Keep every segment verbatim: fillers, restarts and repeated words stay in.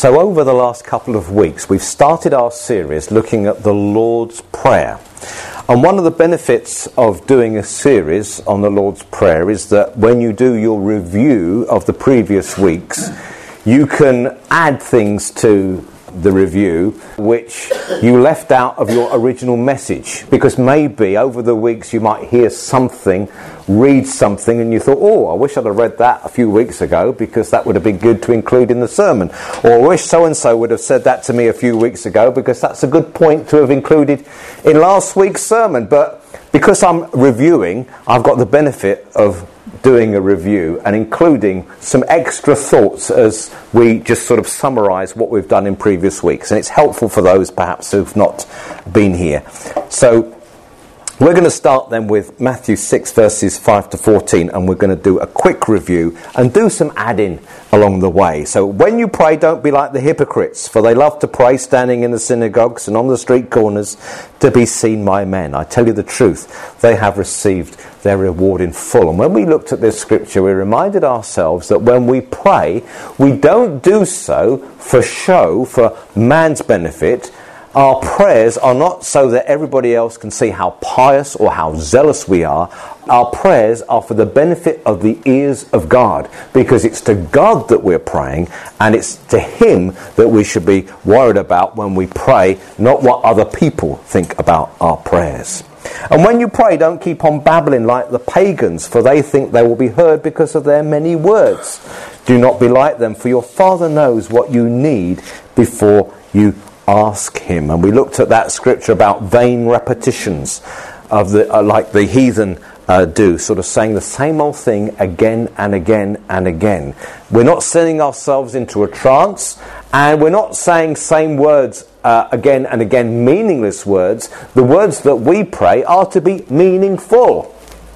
So over the last couple of weeks, we've started our series looking at the Lord's Prayer. And one of the benefits of doing a series on the Lord's Prayer is that when you do your review of the previous weeks, you can add things to the review which you left out of your original message, because maybe over the weeks you might hear something, read something, and you thought, oh, I wish I'd have read that a few weeks ago because that would have been good to include in the sermon, or I wish so-and-so would have said that to me a few weeks ago because that's a good point to have included in last week's sermon. But because I'm reviewing, I've got the benefit of doing a review and including some extra thoughts as we just sort of summarise what we've done in previous weeks, and it's helpful for those perhaps who've not been here. So we're going to start then with Matthew six verses five to fourteen, and we're going to do a quick review and do some add-in along the way. So when you pray, don't be like the hypocrites, for they love to pray standing in the synagogues and on the street corners to be seen by men. I tell you the truth, they have received their reward in full. And when we looked at this scripture, we reminded ourselves that when we pray, we don't do so for show, for man's benefit. Our prayers are not so that everybody else can see how pious or how zealous we are. Our prayers are for the benefit of the ears of God, because it's to God that we're praying, and it's to Him that we should be worried about when we pray, not what other people think about our prayers. And when you pray, don't keep on babbling like the pagans, for they think they will be heard because of their many words. Do not be like them, for your Father knows what you need before you ask Him. And we looked at that scripture about vain repetitions of the uh, like the heathen uh, do, sort of saying the same old thing again and again and again. We're not sending ourselves into a trance, and we're not saying same words uh, again and again, meaningless words. The words that we pray are to be meaningful.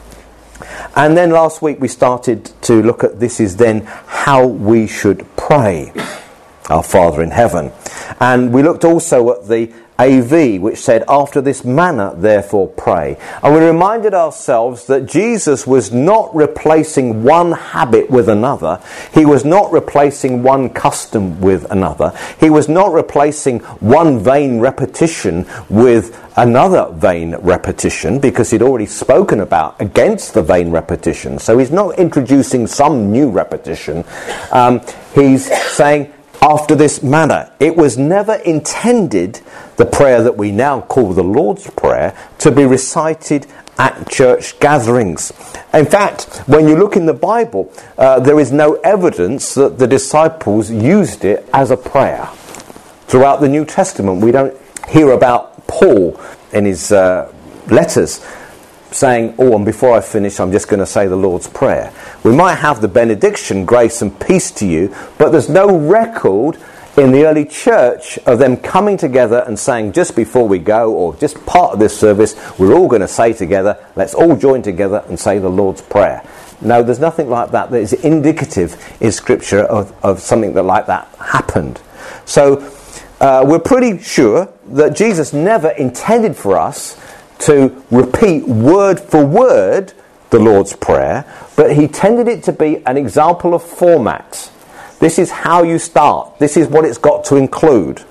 And then last week we started to look at this is then how we should pray. Our Father in heaven. And we looked also at the A V, which said, after this manner, therefore, pray. And we reminded ourselves that Jesus was not replacing one habit with another. He was not replacing one custom with another. He was not replacing one vain repetition with another vain repetition, because he'd already spoken about against the vain repetition. So he's not introducing some new repetition. Um, he's saying, after this manner. It was never intended, the prayer that we now call the Lord's Prayer, to be recited at church gatherings. In fact, when you look in the Bible, uh, there is no evidence that the disciples used it as a prayer. Throughout the New Testament, we don't hear about Paul in his uh, letters saying, oh, and before I finish, I'm just going to say the Lord's Prayer. We might have the benediction, grace and peace to you, but there's no record in the early church of them coming together and saying, just before we go, or just part of this service, we're all going to say together, let's all join together and say the Lord's Prayer. No, there's nothing like that that is indicative in Scripture of, of something that like that happened. So uh, we're pretty sure that Jesus never intended for us to repeat word for word the Lord's Prayer, but he tended it to be an example of format. This is how you start. This is what it's got to include.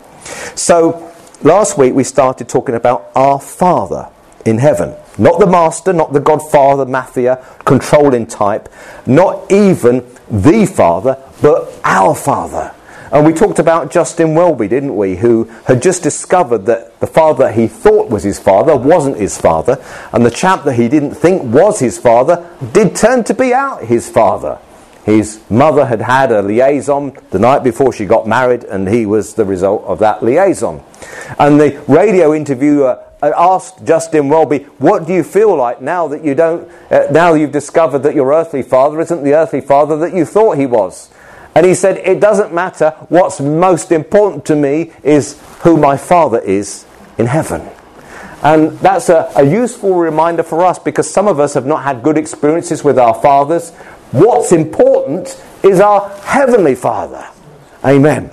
So last week we started talking about our Father in heaven. Not the Master, not the Godfather, Mafia, controlling type, not even the Father, but our Father. And we talked about Justin Welby, didn't we, who had just discovered that the father he thought was his father wasn't his father, and the chap that he didn't think was his father did turn to be out his father. His mother had had a liaison the night before she got married, and he was the result of that liaison. And the radio interviewer asked Justin Welby, what do you feel like now that you don't, uh, now you've discovered that your earthly father isn't the earthly father that you thought he was? And he said, it doesn't matter. What's most important to me is who my Father is in heaven. And that's a, a useful reminder for us, because some of us have not had good experiences with our fathers. What's important is our Heavenly Father. Amen.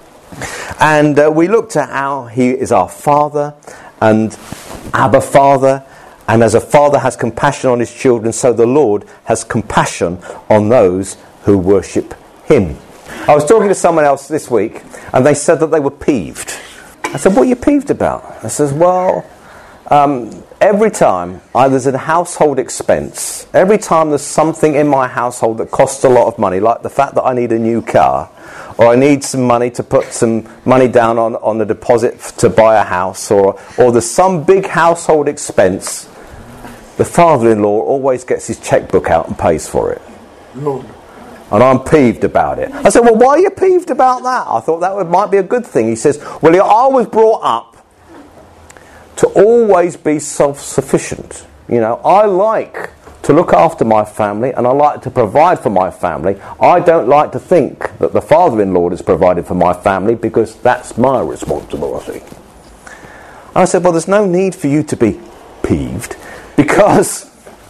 And uh, we looked at how He is our Father and Abba Father. And as a father has compassion on his children, so the Lord has compassion on those who worship Him. I was talking to someone else this week, and they said that they were peeved. I said, what are you peeved about? I says, well, um, every time I, there's a household expense, every time there's something in my household that costs a lot of money, like the fact that I need a new car, or I need some money to put some money down on, on the deposit f- to buy a house, or, or there's some big household expense, the father-in-law always gets his checkbook out and pays for it. Lord. And I'm peeved about it. I said, well, why are you peeved about that? I thought that would, might be a good thing. He says, well, I was brought up to always be self-sufficient. You know, I like to look after my family and I like to provide for my family. I don't like to think that the father-in-law has provided for my family because that's my responsibility. And I said, well, there's no need for you to be peeved because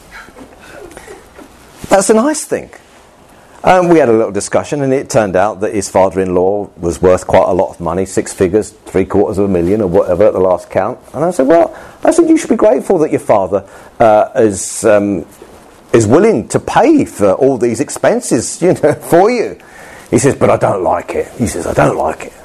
that's a nice thing. Um, we had a little discussion, and it turned out that his father-in-law was worth quite a lot of money, six figures, three quarters of a million, or whatever at the last count. And I said, well, I said, you should be grateful that your father uh, is um, is willing to pay for all these expenses, you know, for you. He says, but I don't like it. He says, I don't like it.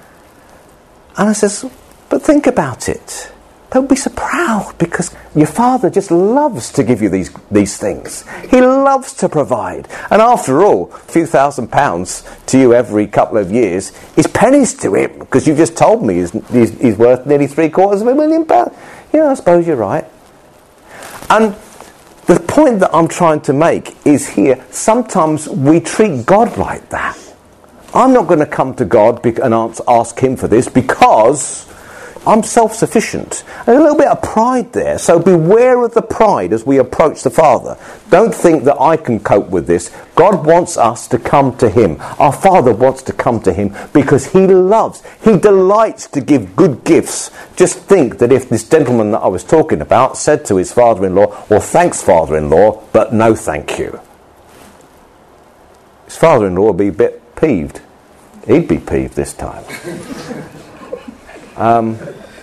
And I says, but think about it. Don't be so proud, because your father just loves to give you these these things. He loves to provide. And after all, a few thousand pounds to you every couple of years is pennies to him, because you just told me he's, he's, he's worth nearly three quarters of a million pounds. Yeah, I suppose you're right. And the point that I'm trying to make is here, sometimes we treat God like that. I'm not going to come to God and ask him for this because I'm self-sufficient. There's a little bit of pride there. So beware of the pride as we approach the Father. Don't think that I can cope with this. God wants us to come to him. Our Father wants to come to him because he loves, he delights to give good gifts. Just think that if this gentleman that I was talking about said to his father-in-law, well, thanks, father-in-law, but no thank you. His father-in-law would be a bit peeved. He'd be peeved this time. Um,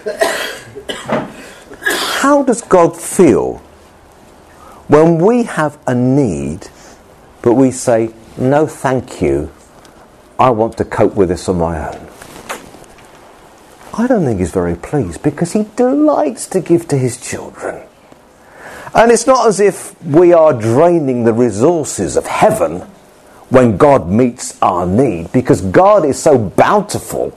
how does God feel when we have a need, but we say, no thank you, I want to cope with this on my own? I don't think he's very pleased, because he delights to give to his children. And it's not as if we are draining the resources of heaven when God meets our need, because God is so bountiful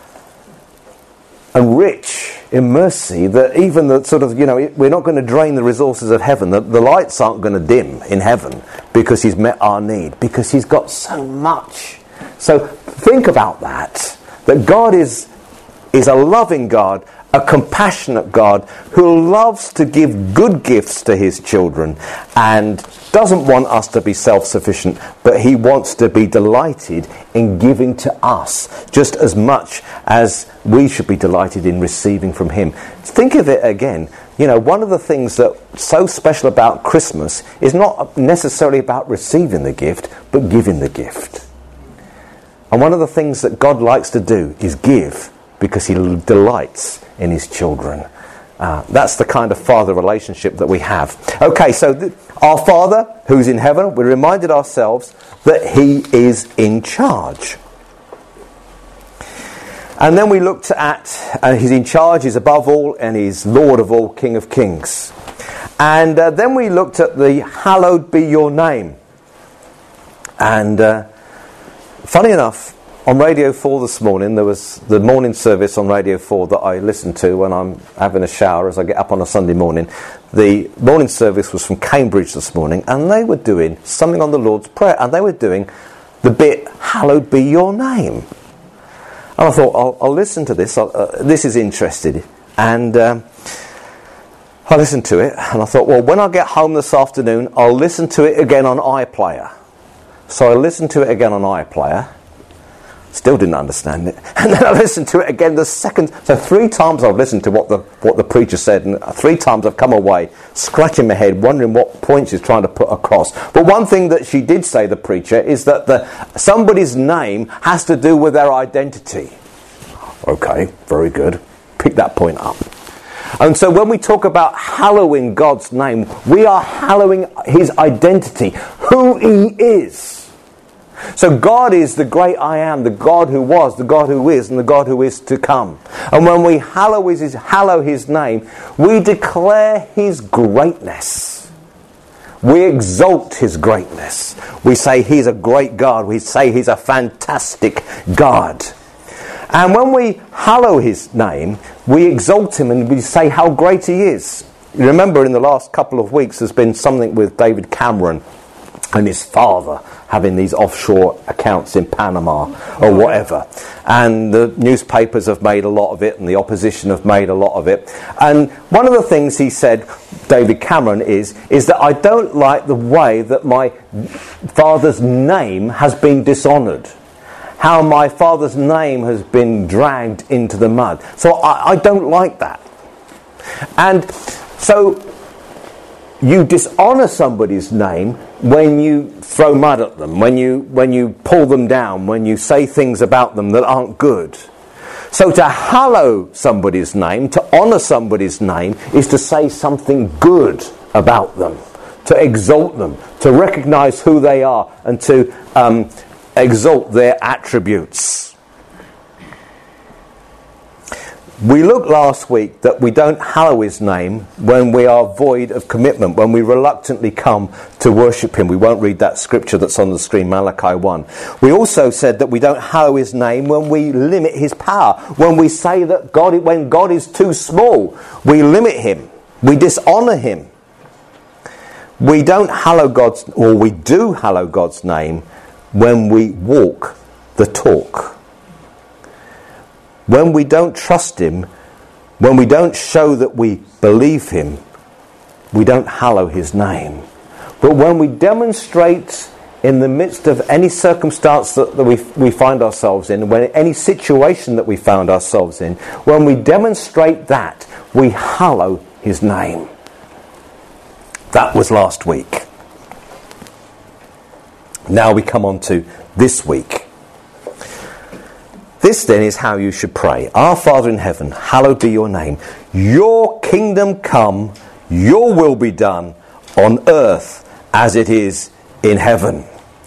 and rich in mercy that even the sort of, you know, we're not going to drain the resources of heaven. The, the lights aren't going to dim in heaven because he's met our need, because he's got so much. So think about that, that God is is a loving God, a compassionate God who loves to give good gifts to his children and doesn't want us to be self-sufficient, but he wants to be delighted in giving to us just as much as we should be delighted in receiving from him. Think of it again. You know, one of the things that's so special about Christmas is not necessarily about receiving the gift, but giving the gift. And one of the things that God likes to do is give, because he delights in his children. Uh, that's the kind of father relationship that we have. Okay, so th- our Father, who's in heaven, we reminded ourselves that he is in charge. And then we looked at, uh, he's in charge, he's above all, and he's Lord of all, King of kings. And uh, then we looked at the hallowed be your name. And uh, funny enough, on Radio four this morning, there was the morning service on Radio four that I listen to when I'm having a shower as I get up on a Sunday morning. The morning service was from Cambridge this morning, and they were doing something on the Lord's Prayer, and they were doing the bit, hallowed be your name. And I thought, I'll, I'll listen to this, uh, this is interesting. And um, I listened to it, and I thought, well, when I get home this afternoon, I'll listen to it again on iPlayer. So I listened to it again on iPlayer. Still didn't understand it. And then I listened to it again the second. So three times I've listened to what the what the preacher said, and three times I've come away scratching my head, wondering what point she's trying to put across. But one thing that she did say, the preacher, is that the somebody's name has to do with their identity. Okay, very good. Pick that point up. And so when we talk about hallowing God's name, we are hallowing his identity, who he is. So God is the great I am, the God who was, the God who is, and the God who is to come. And when we hallow his, hallow his name, we declare his greatness. We exalt his greatness. We say he's a great God. We say he's a fantastic God. And when we hallow his name, we exalt him and we say how great he is. You remember in the last couple of weeks there's been something with David Cameron and his father having these offshore accounts in Panama or whatever. And the newspapers have made a lot of it and the opposition have made a lot of it. And one of the things he said, David Cameron, is, is that I don't like the way that my father's name has been dishonoured. How my father's name has been dragged into the mud. So I, I don't like that. And so you dishonour somebody's name when you throw mud at them, when you when you pull them down, when you say things about them that aren't good. So to hallow somebody's name, to honour somebody's name, is to say something good about them, to exalt them, to recognise who they are, and to um, exalt their attributes. We looked last week that we don't hallow his name when we are void of commitment, when we reluctantly come to worship him. We won't read that scripture that's on the screen, Malachi one. We also said that we don't hallow his name when we limit his power, when we say that God, when God is too small, we limit him, we dishonour him. We don't hallow God's, or we do hallow God's name when we walk the talk. When we don't trust him, when we don't show that we believe him, we don't hallow his name. But when we demonstrate in the midst of any circumstance that, that we, we find ourselves in, when any situation that we found ourselves in, when we demonstrate that, we hallow his name. That was last week. Now we come on to this week. This then is how you should pray. Our Father in heaven, hallowed be your name. Your kingdom come, your will be done on earth as it is in heaven.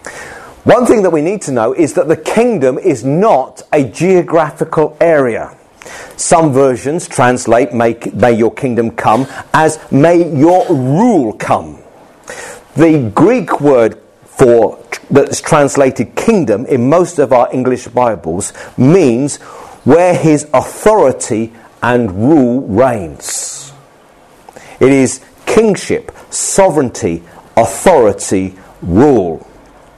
One thing that we need to know is that the kingdom is not a geographical area. Some versions translate may, may your kingdom come as may your rule come. The Greek word for that's translated kingdom in most of our English Bibles means where his authority and rule reigns. It is kingship, sovereignty, authority, rule.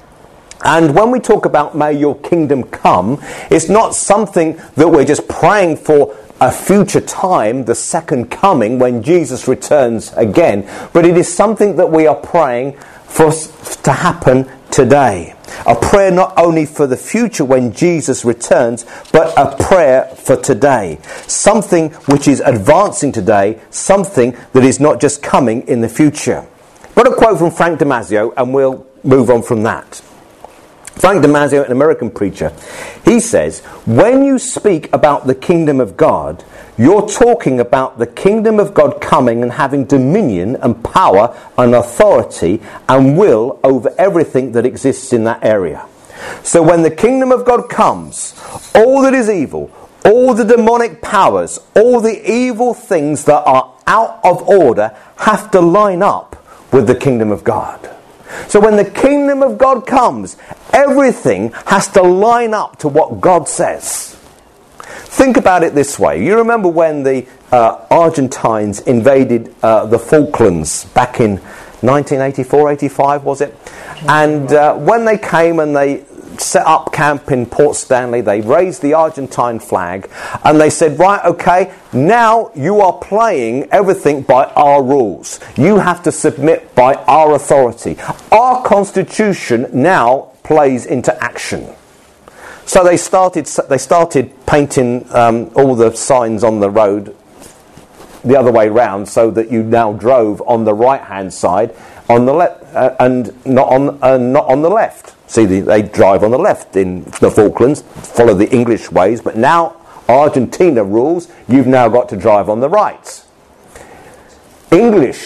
And when we talk about may your kingdom come, it's not something that we're just praying for a future time, the second coming when Jesus returns again, but it is something that we are praying for to happen today. A prayer not only for the future when Jesus returns, but a prayer for today. Something which is advancing today, something that is not just coming in the future. Got a quote from Frank Damasio, and we'll move on from that. Frank Damasio, an American preacher, he says, when you speak about the kingdom of God, you're talking about the kingdom of God coming and having dominion and power and authority and will over everything that exists in that area. So when the kingdom of God comes, all that is evil, all the demonic powers, all the evil things that are out of order have to line up with the kingdom of God. So when the kingdom of God comes, everything has to line up to what God says. Think about it this way. You remember when the uh, Argentines invaded uh, the Falklands back in nineteen eighty-four, eighty-five, was it? And uh, when they came and they set up camp in Port Stanley, they raised the Argentine flag and they said, right, okay, now you are playing everything by our rules. You have to submit by our authority. Our constitution now plays into action. So they started they started painting um, all the signs on the road the other way round, so that you now drove on the right hand side on the left uh, and not on uh, not on the left. See, they, they drive on the left in the Falklands, follow the English ways, but now Argentina rules, you've now got to drive on the right. English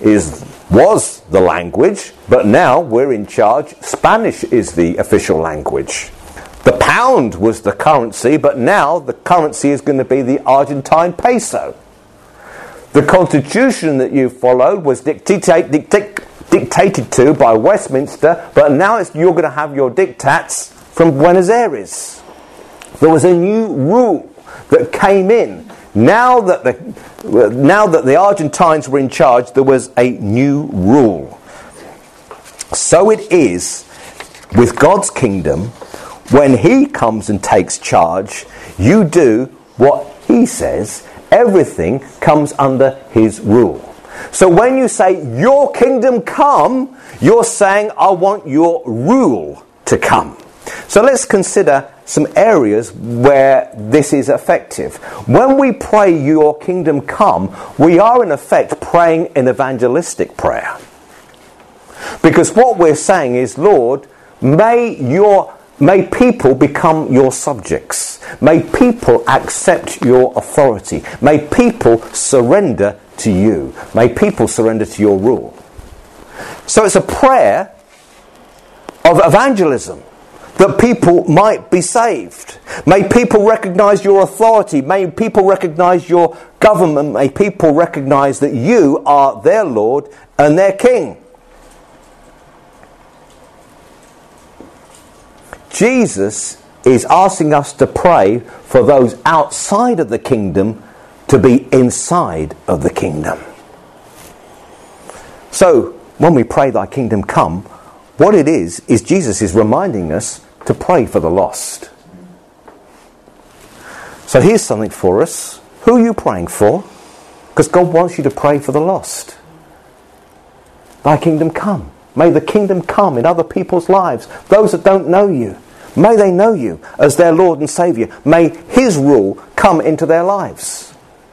is was the language, but now we're in charge. Spanish is the official language. The pound was the currency, but now the currency is going to be the Argentine peso. The constitution that you followed was dictate, dictate, dictated to by Westminster, but now it's, you're going to have your diktats from Buenos Aires. There was a new rule that came in. Now that the now that the Argentines were in charge, there was a new rule. So it is with God's kingdom. When He comes and takes charge, you do what He says. Everything comes under His rule. So when you say, your kingdom come, you're saying, I want your rule to come. So let's consider some areas where this is effective. When we pray, your kingdom come, we are in effect praying an evangelistic prayer. Because what we're saying is, Lord, may your may people become your subjects. May people accept your authority. May people surrender to you. May people surrender to your rule. So it's a prayer of evangelism, that people might be saved. May people recognize your authority. May people recognize your government. May people recognize that you are their Lord and their King. Jesus is asking us to pray for those outside of the kingdom to be inside of the kingdom. So, when we pray, thy kingdom come, what it is, is Jesus is reminding us to pray for the lost. So here's something for us. Who are you praying for? Because God wants you to pray for the lost. Thy kingdom come. May the kingdom come in other people's lives. Those that don't know you. May they know you as their Lord and Saviour. May His rule come into their lives.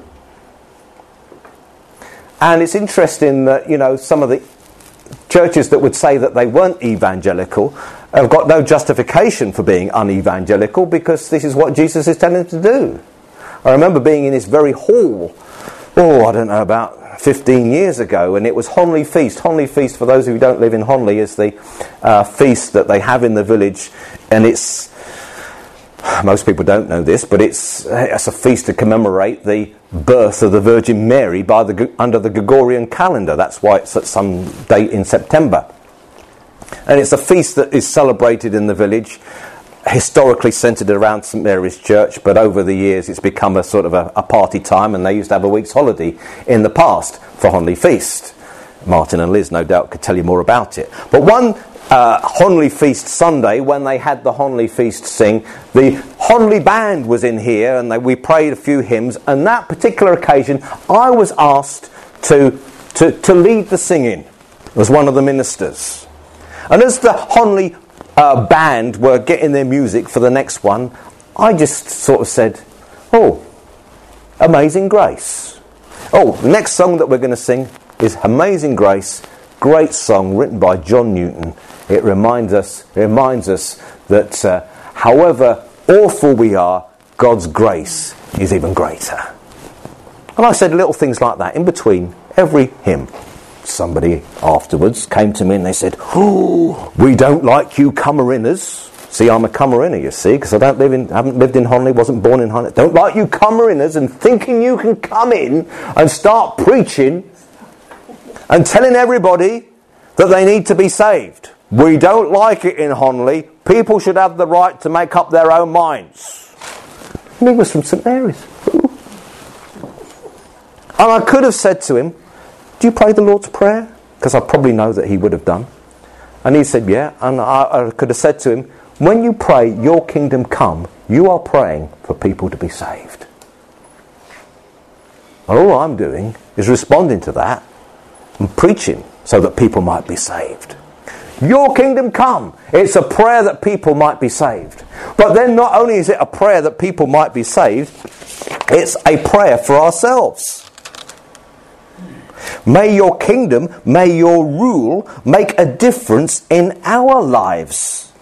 And it's interesting that, you know, some of the churches that would say that they weren't evangelical have got no justification for being unevangelical, because this is what Jesus is telling them to do. I remember being in this very hall, oh, I don't know, about fifteen years ago, and it was Honley Feast. Honley Feast, for those who don't live in Honley, is the uh, feast that they have in the village, and it's, most people don't know this, but it's, it's a feast to commemorate the birth of the Virgin Mary by the under the Gregorian calendar. That's why it's at some date in September. And it's a feast that is celebrated in the village, historically centred around St Mary's Church, but over the years it's become a sort of a, a party time, and they used to have a week's holiday in the past for Honley Feast. Martin and Liz no doubt could tell you more about it. But one uh, Honley Feast Sunday, when they had the Honley Feast sing, the Honley band was in here, and they, we prayed a few hymns, and that particular occasion I was asked to, to, to lead the singing as one of the ministers. And as the Honley uh, band were getting their music for the next one, I just sort of said, oh, Amazing Grace. Oh, the next song that we're going to sing is Amazing Grace, great song written by John Newton. It reminds us, it reminds us that uh, however awful we are, God's grace is even greater. And I said little things like that in between every hymn. Somebody afterwards came to me and they said, oh, we don't like you come-inners. See, I'm a come-inner, you see, because I don't live in, haven't lived in Honley, wasn't born in Honley. Don't like you come-inners and thinking you can come in and start preaching and telling everybody that they need to be saved. We don't like it in Honley. People should have the right to make up their own minds. And he was from St Mary's. And I could have said to him, do you pray the Lord's Prayer? Because I probably know that he would have done. And he said, yeah. And I, I could have said to him, when you pray, your kingdom come, you are praying for people to be saved. And all I'm doing is responding to that and preaching so that people might be saved. Your kingdom come. It's a prayer that people might be saved. But then not only is it a prayer that people might be saved, it's a prayer for ourselves. May your kingdom, may your rule make a difference in our lives.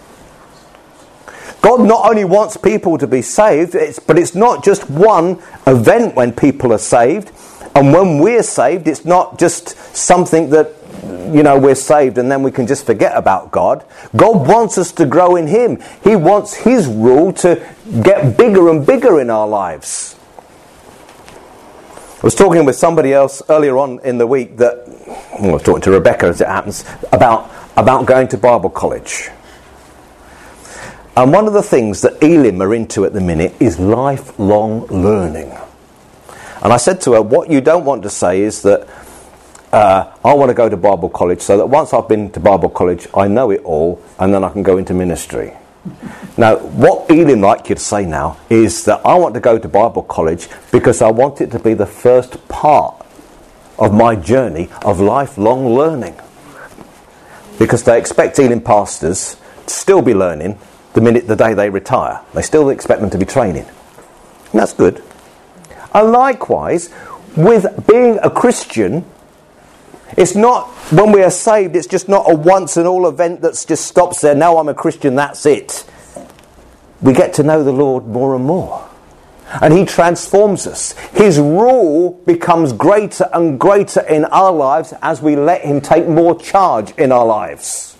God not only wants people to be saved, it's, but it's not just one event when people are saved. And when we're saved, it's not just something that, you know, we're saved and then we can just forget about God. God wants us to grow in Him. He wants His rule to get bigger and bigger in our lives. I was talking with somebody else earlier on in the week that, well, I was talking to Rebecca as it happens, about, about going to Bible college. And one of the things that Elim are into at the minute is lifelong learning. And I said to her, what you don't want to say is that uh, I want to go to Bible college so that once I've been to Bible college, I know it all, and then I can go into ministry. Now, what Elim like you to say now is that I want to go to Bible college because I want it to be the first part of my journey of lifelong learning. Because they expect Elim pastors to still be learning the minute the day they retire. They still expect them to be training. And that's good. And likewise, with being a Christian, it's not, when we are saved, it's just not a once and all event that just stops there. Now I'm a Christian, that's it. We get to know the Lord more and more. And He transforms us. His rule becomes greater and greater in our lives as we let Him take more charge in our lives.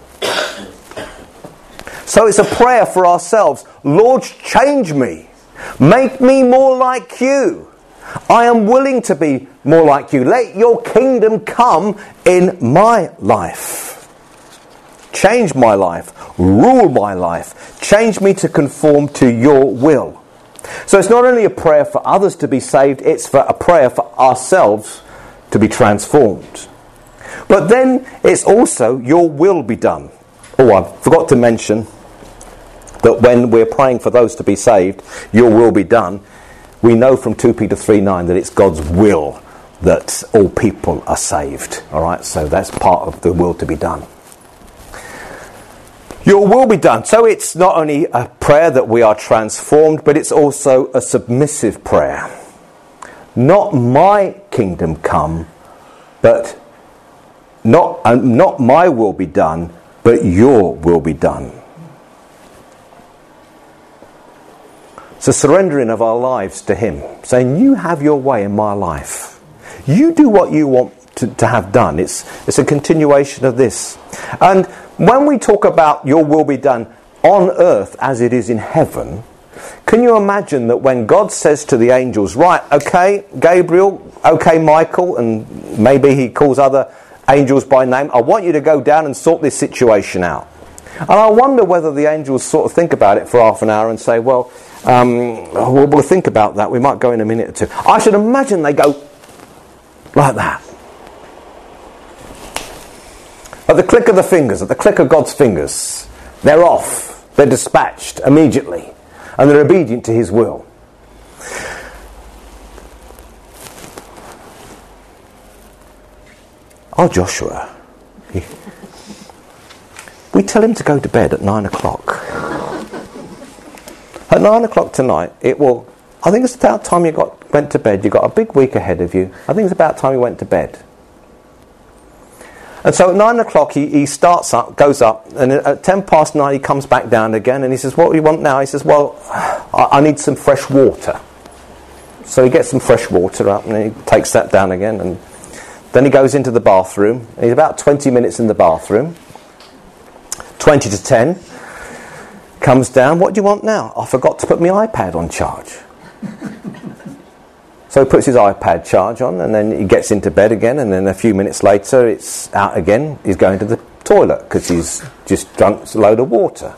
So it's a prayer for ourselves. Lord, change me. Make me more like You. I am willing to be more like You. Let Your kingdom come in my life. Change my life. Rule my life. Change me to conform to Your will. So it's not only a prayer for others to be saved, it's for a prayer for ourselves to be transformed. But then it's also Your will be done. Oh, I forgot to mention that when we're praying for those to be saved, Your will be done, we know from two Peter three nine that it's God's will that all people are saved. All right, so that's part of the will to be done. Your will be done. So it's not only a prayer that we are transformed, but it's also a submissive prayer. Not my kingdom come, but not, uh, not my will be done, but Your will be done. It's a surrendering of our lives to Him, saying, You have Your way in my life. You do what You want to, to have done. It's, it's a continuation of this. And when we talk about Your will be done on earth as it is in heaven, can you imagine that when God says to the angels, right, okay, Gabriel, okay, Michael, and maybe He calls other angels by name, I want you to go down and sort this situation out. And I wonder whether the angels sort of think about it for half an hour and say, well, um, we'll, we'll think about that. We might go in a minute or two. I should imagine they go like that. At the click of the fingers, at the click of God's fingers, they're off. They're dispatched immediately. And they're obedient to His will. Oh, Joshua. He, we tell him to go to bed at nine o'clock. At nine o'clock tonight, it will, I think it's about time you got went to bed. You've got a big week ahead of you. I think it's about time you went to bed. And so at nine o'clock he, he starts up, goes up, and at ten past nine he comes back down again, and he says, what do you want now? He says, well, I, I need some fresh water. So he gets some fresh water up, and he takes that down again, and then he goes into the bathroom, and he's about twenty minutes in the bathroom. twenty to ten, comes down, what do you want now? I forgot to put my iPad on charge. So he puts his iPad charge on, and then he gets into bed again, and then a few minutes later it's out again. He's going to the toilet because he's just drunk a load of water.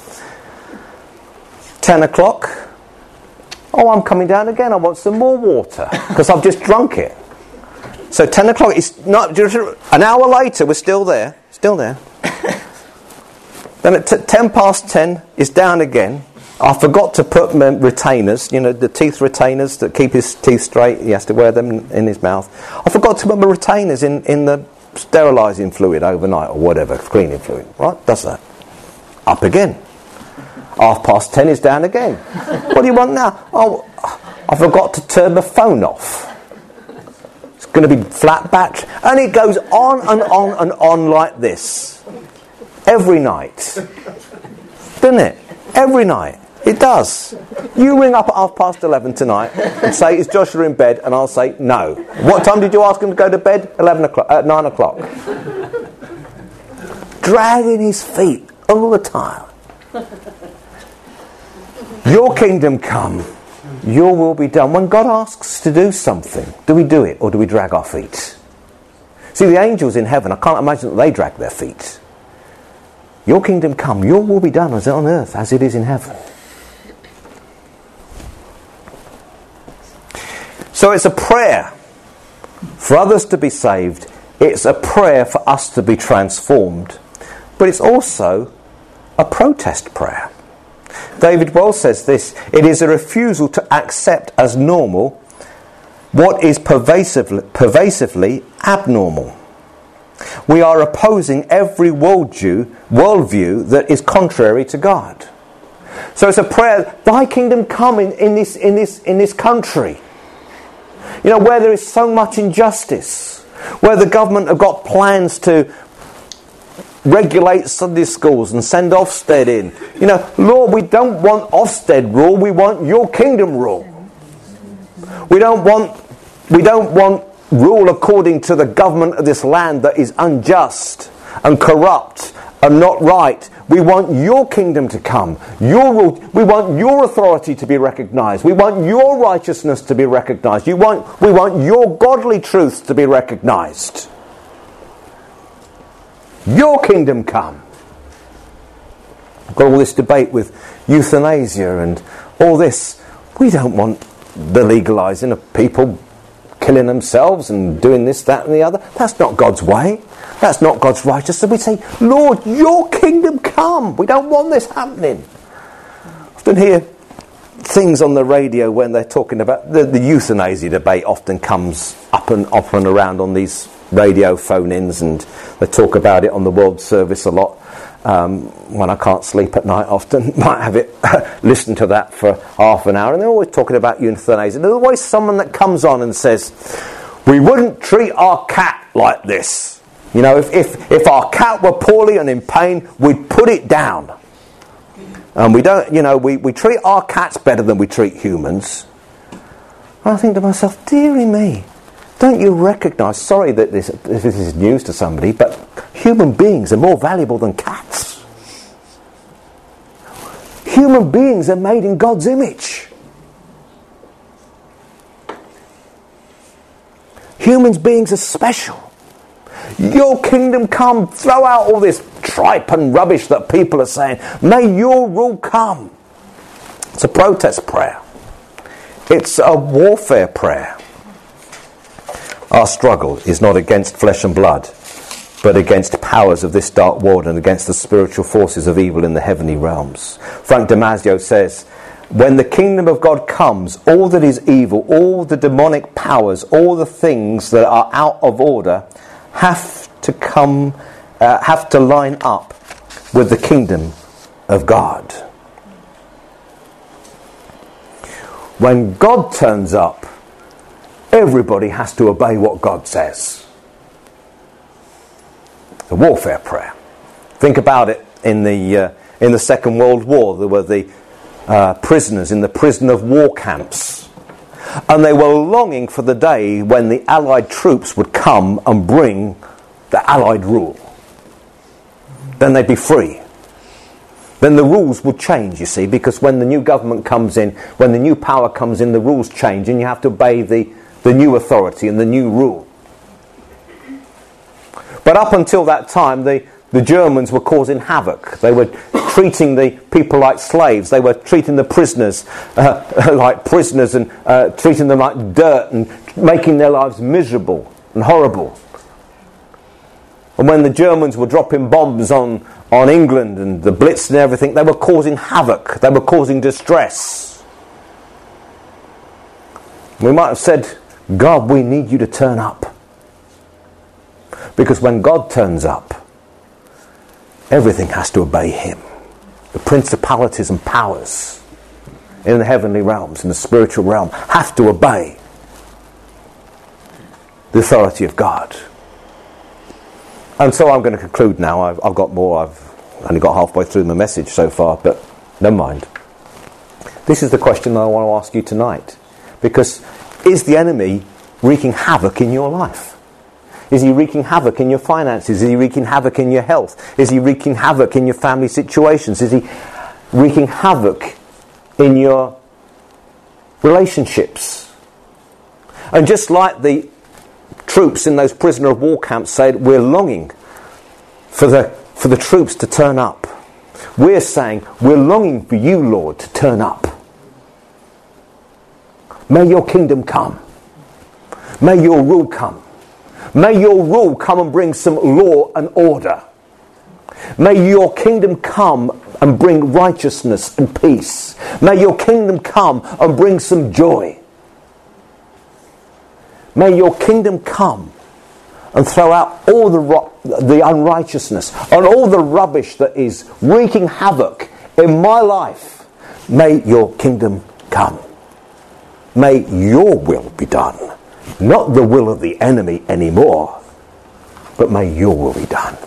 ten o'clock, oh, I'm coming down again, I want some more water because I've just drunk it. So ten o'clock, it's not just an hour later, we're still there, still there. Then at t- ten past ten, it's down again. I forgot to put my retainers, you know, the teeth retainers that keep his teeth straight. He has to wear them in his mouth. I forgot to put my retainers in, in the sterilising fluid overnight or whatever, cleaning fluid. Right, does that. Up again. Half past ten is down again. What do you want now? Oh, I forgot to turn the phone off. It's going to be flat battery. And it goes on and on and on like this. Every night. Doesn't it? Every night. It does. You ring up at half past eleven tonight and say, is Joshua in bed? And I'll say, no. What time did you ask him to go to bed? Eleven o'clock. At nine o'clock. Dragging his feet all the time. Your kingdom come. Your will be done. When God asks us to do something, do we do it or do we drag our feet? See, the angels in heaven, I can't imagine that they drag their feet. Your kingdom come. Your will be done as on earth as it is in heaven. So it's a prayer for others to be saved. It's a prayer for us to be transformed. But it's also a protest prayer. David Wells says this: it is a refusal to accept as normal what is pervasively, pervasively abnormal. We are opposing every worldview, worldview that is contrary to God. So it's a prayer, thy kingdom come in, in, this, in, this, in this country. You know, where there is so much injustice, where the government have got plans to regulate Sunday schools and send Ofsted in. You know, Lord, we don't want Ofsted rule, we want your kingdom rule. We don't want we don't want rule according to the government of this land that is unjust and corrupt and not right. We want your kingdom to come. Your rule. We want your authority to be recognised. We want your righteousness to be recognised. You want, we want your godly truths to be recognised. Your kingdom come. I've got all this debate with euthanasia and all this. We don't want the legalising of people killing themselves and doing this, that and the other. That's not God's way. That's not God's righteousness. We say, Lord, your kingdom come. We don't want this happening. I often hear things on the radio when they're talking about the, the euthanasia debate. Often comes up and up and around on these radio phone-ins, and they talk about it on the World Service a lot. Um, when I can't sleep at night, often might have it listen to that for half an hour, and they're always talking about euthanasia. There's always someone that comes on and says, we wouldn't treat our cat like this. You know, if, if, if our cat were poorly and in pain, we'd put it down. And we don't, you know, we, we treat our cats better than we treat humans. And I think to myself, dearie me, don't you recognise, sorry that this, this is news to somebody, but human beings are more valuable than cats. Human beings are made in God's image. Human beings are special. Your kingdom come. Throw out all this tripe and rubbish that people are saying. May your rule come. It's a protest prayer. It's a warfare prayer. Our struggle is not against flesh and blood, but against powers of this dark world and against the spiritual forces of evil in the heavenly realms. Frank Damasio says, when the kingdom of God comes, all that is evil, all the demonic powers, all the things that are out of order have to come, uh, have to line up with the kingdom of God. When God turns up, everybody has to obey what God says. The warfare prayer. Think about it. In the uh, in the Second World War, there were the uh, prisoners in the prison of war camps, and they were longing for the day when the Allied troops would come and bring the Allied rule. Then they'd be free. Then the rules would change, you see, because when the new government comes in, when the new power comes in, the rules change, and you have to obey the, the new authority and the new rule. But up until that time, the, the Germans were causing havoc. They were treating the people like slaves. They were treating the prisoners uh, like prisoners and uh, treating them like dirt and making their lives miserable and horrible. And when the Germans were dropping bombs on, on England and the Blitz and everything, they were causing havoc. They were causing distress. We might have said, God, we need you to turn up. Because when God turns up, everything has to obey him. The principalities and powers in the heavenly realms, in the spiritual realm, have to obey the authority of God. And so I'm going to conclude now. I've, I've got more. I've only got halfway through my message so far, but never mind. This is the question I want to ask you tonight. Because is the enemy wreaking havoc in your life? Is he wreaking havoc in your finances? Is he wreaking havoc in your health? Is he wreaking havoc in your family situations? Is he wreaking havoc in your relationships? And just like the troops in those prisoner of war camps said, we're longing for the, for the troops to turn up. We're saying, we're longing for you, Lord, to turn up. May your kingdom come. May your rule come. May your rule come and bring some law and order. May your kingdom come and bring righteousness and peace. May your kingdom come and bring some joy. May your kingdom come and throw out all the ro- the unrighteousness and all the rubbish that is wreaking havoc in my life. May your kingdom come. May your will be done. Not the will of the enemy anymore, but may your will be done.